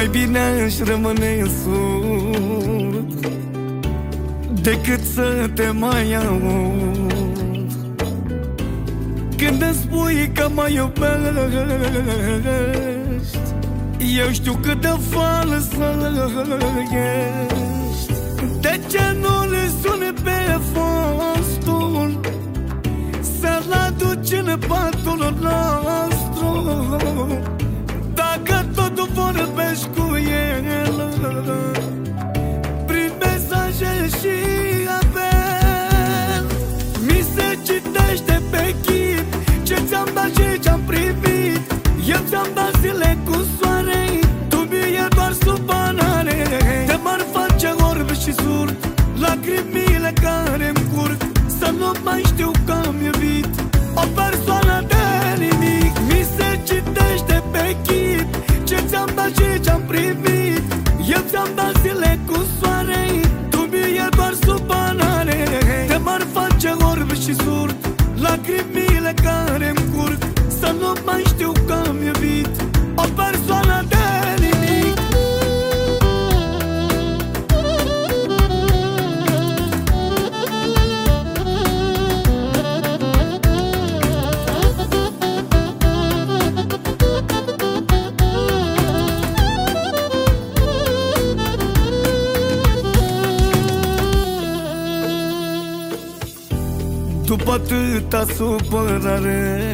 Mai bine aș rămâne surd decât să te mai aud când îmi spui că mă iubești. Eu știu cât de falsă ești. De ce nu le suni pe fostul să-l aduci în patul nostru? Dacă totul vorbești cu el prin mesaje și apel, mi se citește pe chip ce ți-am dat și ce-am primit. Eu ți-am dat zile cu soare, tu mie doar subanare. Te m-ar face orb și surd lacrimile care-mi curg, să nu mai știu că am iubit o persoană de nimic. Mi se citește pe chip ce ți-am dat și ce-am primit. Eu ți-am dat zile cu soare, tu mie doar subanare. Te m-ar face orb și surd lacrimile care-mi curg, să nu mai știu că am iubit o persoană de nimic. După atâta supărare,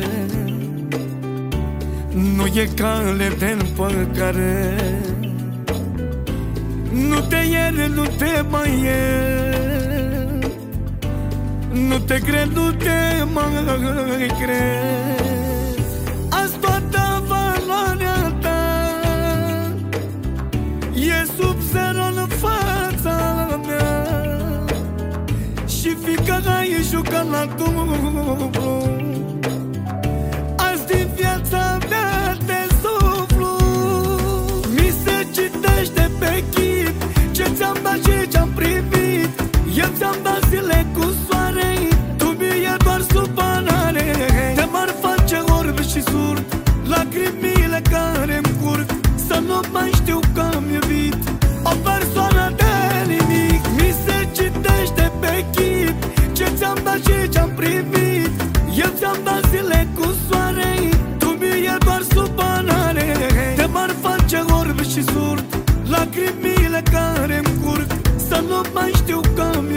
nu e cale de împăcare. Nu te iert, nu te mai iert, nu te cred, nu te mai cred. Azi toată valoarea ta e sub zero în fața mea, și fiindcă ai jucat la dublu, azi din viața mea te suflu. Mi se citește pe chip ce ți-am dat și ce-am primit. Eu ți-am dat zile cu soare, tu mie doar subanare. Te m-ar face orb și surd lacrimile care-mi curg, să nu mai știu că am iubit o persoană de nimic. Mi se citește pe chip ce ți-am dat și ce-am primit. Eu ți-am dat zile cu soare, tu mie doar subanare. Te m-ar face orb și surd lacrimile care-mi curg, să nu mai știu că am